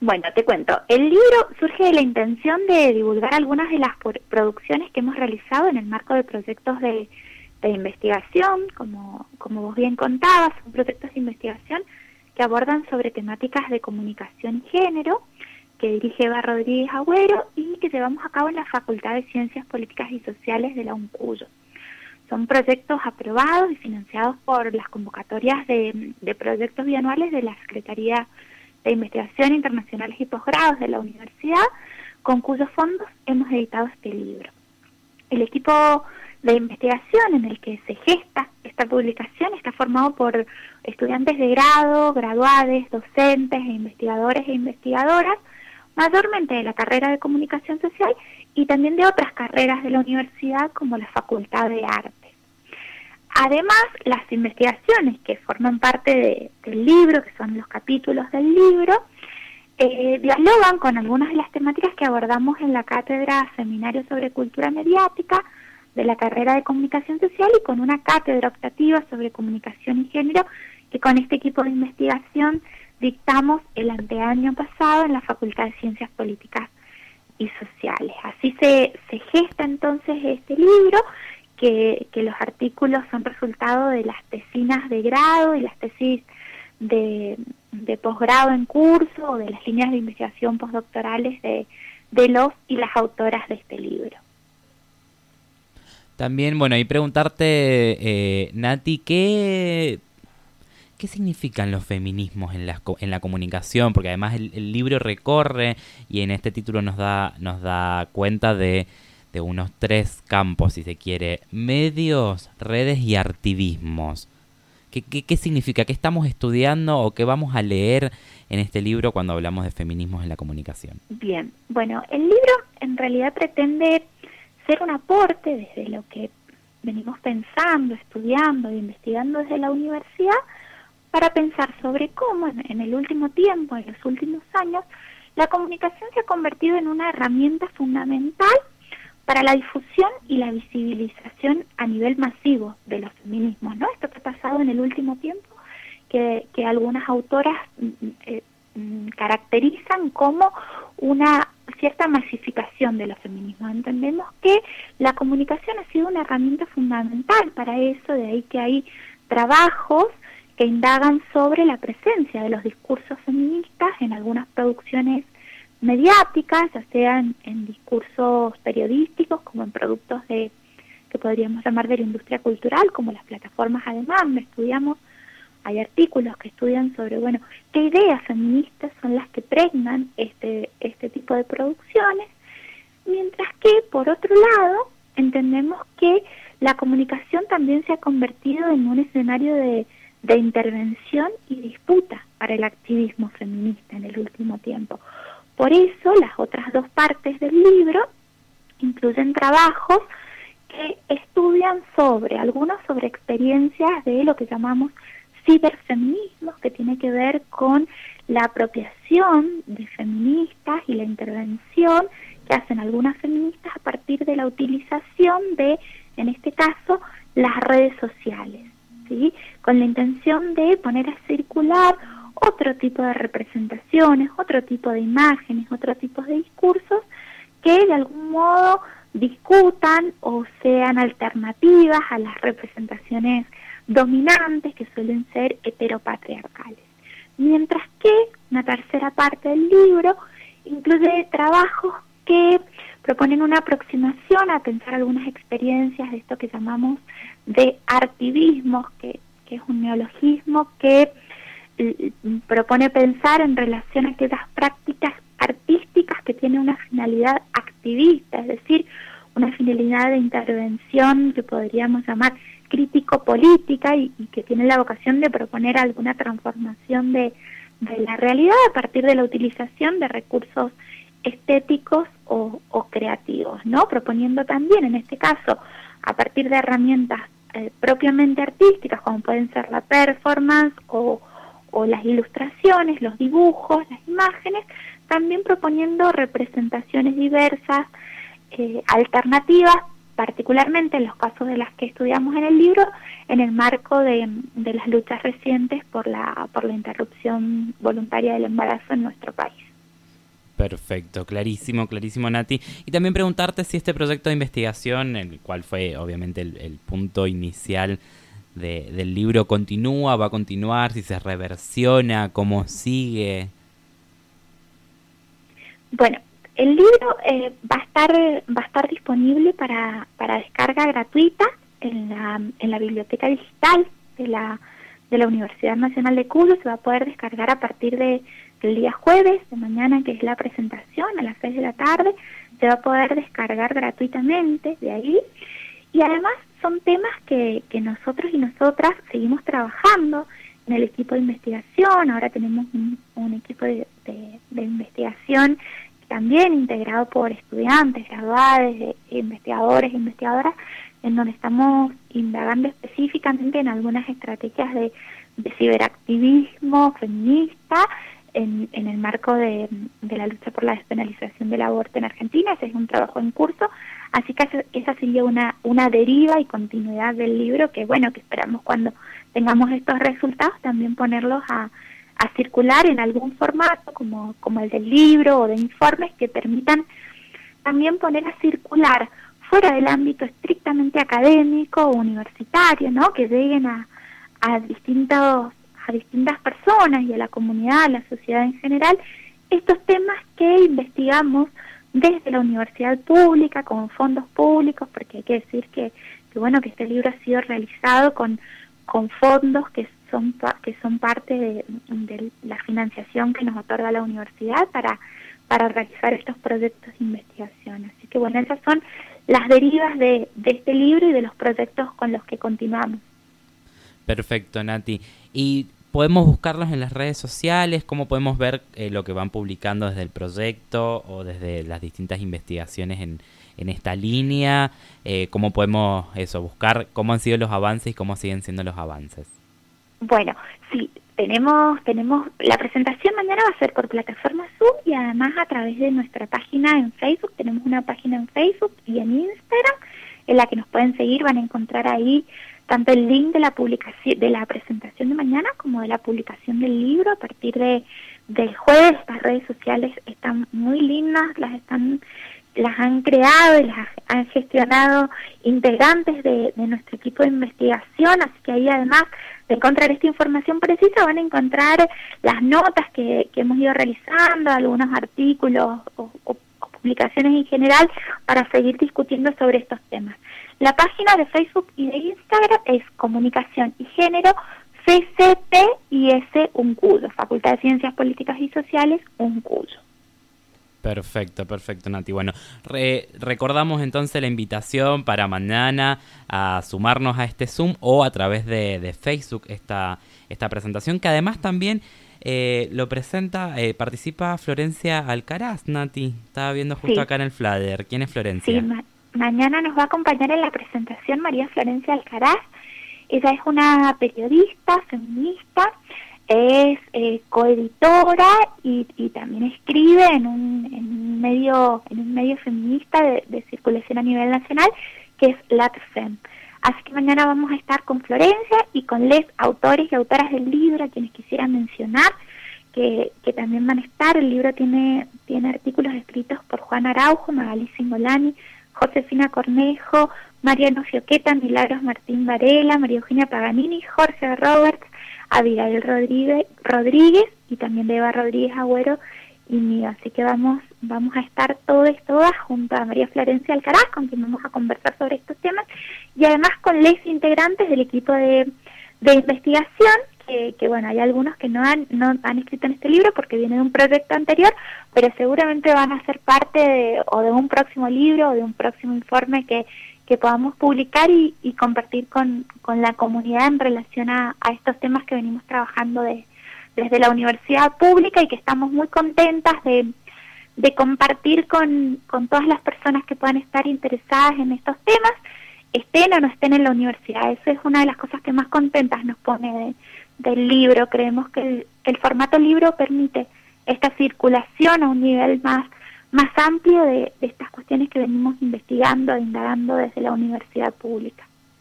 Bueno, te cuento. El libro surge de la intención de divulgar algunas de las producciones que hemos realizado en el marco de proyectos de investigación, como vos bien contabas, son proyectos de investigación que abordan sobre temáticas de comunicación y género, que dirige Eva Rodríguez Agüero y que llevamos a cabo en la Facultad de Ciencias Políticas y Sociales de la UNCUYO. Son proyectos aprobados y financiados por las convocatorias de proyectos bianuales de la Secretaría de Investigación Internacionales y Posgrados de la Universidad, con cuyos fondos hemos editado este libro. El equipo de investigación en el que se gesta esta publicación está formado por estudiantes de grado, graduados, docentes e investigadores e investigadoras, mayormente de la carrera de Comunicación Social y también de otras carreras de la universidad como la Facultad de Artes. Además, las investigaciones que forman parte del libro, que son los capítulos del libro, dialogan con algunas de las temáticas que abordamos en la cátedra Seminario sobre Cultura Mediática de la carrera de Comunicación Social y con una cátedra optativa sobre Comunicación y Género que con este equipo de investigación dictamos el anteaño pasado en la Facultad de Ciencias Políticas y Sociales. Así se gesta entonces este libro, que los artículos son resultado de las tesinas de grado y las tesis de posgrado en curso o de las líneas de investigación postdoctorales de los y las autoras de este libro. También, bueno, y preguntarte, Nati, ¿qué significan los feminismos en la comunicación? Porque además el libro recorre y en este título nos da cuenta de unos 3 campos, si se quiere: medios, redes y artivismos. ¿Qué significa? ¿Qué estamos estudiando o qué vamos a leer en este libro cuando hablamos de feminismos en la comunicación? Bien, bueno, el libro en realidad pretende ser un aporte desde lo que venimos pensando, estudiando e investigando desde la universidad para pensar sobre cómo en el último tiempo, en los últimos años, la comunicación se ha convertido en una herramienta fundamental para la difusión y la visibilización a nivel masivo de los feminismos, ¿no? Esto que ha pasado en el último tiempo, que algunas autoras caracterizan como una cierta masificación de los feminismos. Entendemos que la comunicación ha sido una herramienta fundamental para eso, de ahí que hay trabajos que indagan sobre la presencia de los discursos feministas en algunas producciones mediáticas, ya sean en discursos periodísticos como en productos que podríamos llamar de la industria cultural, como las plataformas a demanda. Hay artículos que estudian sobre, qué ideas feministas son las que pregnan este tipo de producciones, mientras que, por otro lado, entendemos que la comunicación también se ha convertido en un escenario de intervención y disputa para el activismo feminista en el último tiempo. Por eso, las otras 2 partes del libro incluyen trabajos que estudian algunos sobre experiencias de lo que llamamos ciberfeminismos, que tiene que ver con la apropiación de feministas y la intervención que hacen algunas feministas a partir de la utilización de, en este caso, las redes sociales, ¿sí? Con la intención de poner a circular otro tipo de representaciones, otro tipo de imágenes, otro tipo de discursos que de algún modo discutan o sean alternativas a las representaciones dominantes que suelen ser heteropatriarcales. Mientras que una tercera parte del libro incluye trabajos que proponen una aproximación a pensar algunas experiencias de esto que llamamos de artivismos, que es un neologismo que propone pensar en relación a aquellas prácticas artísticas que tienen una finalidad activista, es decir, una finalidad de intervención que podríamos llamar crítico-política y que tiene la vocación de proponer alguna transformación de la realidad a partir de la utilización de recursos estéticos o creativos, ¿no? Proponiendo también, en este caso, a partir de herramientas propiamente artísticas, como pueden ser la performance o las ilustraciones, los dibujos, las imágenes, también proponiendo representaciones diversas, alternativas, particularmente en los casos de las que estudiamos en el libro, en el marco de las luchas recientes por la interrupción voluntaria del embarazo en nuestro país. Perfecto, clarísimo, clarísimo, Nati. Y también preguntarte si este proyecto de investigación, el cual fue obviamente el punto inicial del libro, continúa, va a continuar, si se reversiona, cómo sigue. Bueno, el libro va a estar disponible para descarga gratuita en la biblioteca digital de la Universidad Nacional de Cuyo. Se va a poder descargar a partir del día jueves, de mañana, que es la presentación, a las 6 de la tarde. Se va a poder descargar gratuitamente de ahí. Y además son temas que nosotros y nosotras seguimos trabajando en el equipo de investigación. Ahora tenemos un equipo de investigación también integrado por estudiantes, graduados, investigadores e investigadoras, en donde estamos indagando específicamente en algunas estrategias de ciberactivismo feminista en el marco de la lucha por la despenalización del aborto en Argentina. Ese es un trabajo en curso, así que esa sería una deriva y continuidad del libro que, bueno, que esperamos cuando tengamos estos resultados también ponerlos a circular en algún formato como el del libro o de informes que permitan también poner a circular fuera del ámbito estrictamente académico o universitario, ¿no? Que lleguen a distintas personas y a la comunidad, a la sociedad en general, estos temas que investigamos desde la universidad pública, con fondos públicos, porque hay que decir que este libro ha sido realizado con fondos que son parte de la financiación que nos otorga la universidad para realizar estos proyectos de investigación. Así que bueno, esas son las derivas de este libro y de los proyectos con los que continuamos. Perfecto, Nati. ¿Y podemos buscarlos en las redes sociales? ¿Cómo podemos ver lo que van publicando desde el proyecto o desde las distintas investigaciones en esta línea? ¿Cómo podemos buscar cómo han sido los avances y cómo siguen siendo los avances? Bueno, sí, tenemos la presentación mañana va a ser por plataforma Zoom y además a través de nuestra página en Facebook. Tenemos una página en Facebook y en Instagram en la que nos pueden seguir. Van a encontrar ahí tanto el link de la publicación, de la presentación de mañana, como de la publicación del libro a partir del jueves. Estas redes sociales están muy lindas, las han creado y las han gestionado integrantes de nuestro equipo de investigación, así que ahí además de encontrar esta información precisa van a encontrar las notas que hemos ido realizando, algunos artículos o publicaciones en general para seguir discutiendo sobre estos temas. La página de Facebook y de Instagram es Comunicación y Género FCPIS Uncuyo, Facultad de Ciencias Políticas y Sociales Uncuyo. Perfecto, Nati. Bueno, recordamos entonces la invitación para mañana a sumarnos a este Zoom o a través de Facebook esta presentación, que además también participa Florencia Alcaraz, Nati. Estaba viendo justo acá en el flyer. ¿Quién es Florencia? Sí, mañana nos va a acompañar en la presentación María Florencia Alcaraz. Ella es una periodista feminista, es coeditora y también escribe en un medio feminista de circulación a nivel nacional, que es LatFem. Así que mañana vamos a estar con Florencia y con les autores y autoras del libro, a quienes quisiera mencionar, que también van a estar. El libro tiene artículos escritos por Juan Araujo, Magalí Singolani, Josefina Cornejo, Mariano Fioqueta, Milagros Martín Varela, María Eugenia Paganini, Jorge Roberts, Abigail Rodríguez y también de Eva Rodríguez Agüero y mío. Así que vamos a estar todas junto a María Florencia Alcaraz, con quien vamos a conversar sobre estos temas, y además con les integrantes del equipo de investigación, que bueno, hay algunos que no han escrito en este libro porque viene de un proyecto anterior, pero seguramente van a ser parte de un próximo libro o de un próximo informe que podamos publicar y compartir con la comunidad en relación a estos temas que venimos trabajando desde la universidad pública y que estamos muy contentas de compartir con todas las personas que puedan estar interesadas en estos temas, estén o no estén en la universidad. Eso es una de las cosas que más contentas nos pone del libro. Creemos que el formato libro permite esta circulación a un nivel más amplio de estas cuestiones que venimos investigando e indagando desde la universidad pública.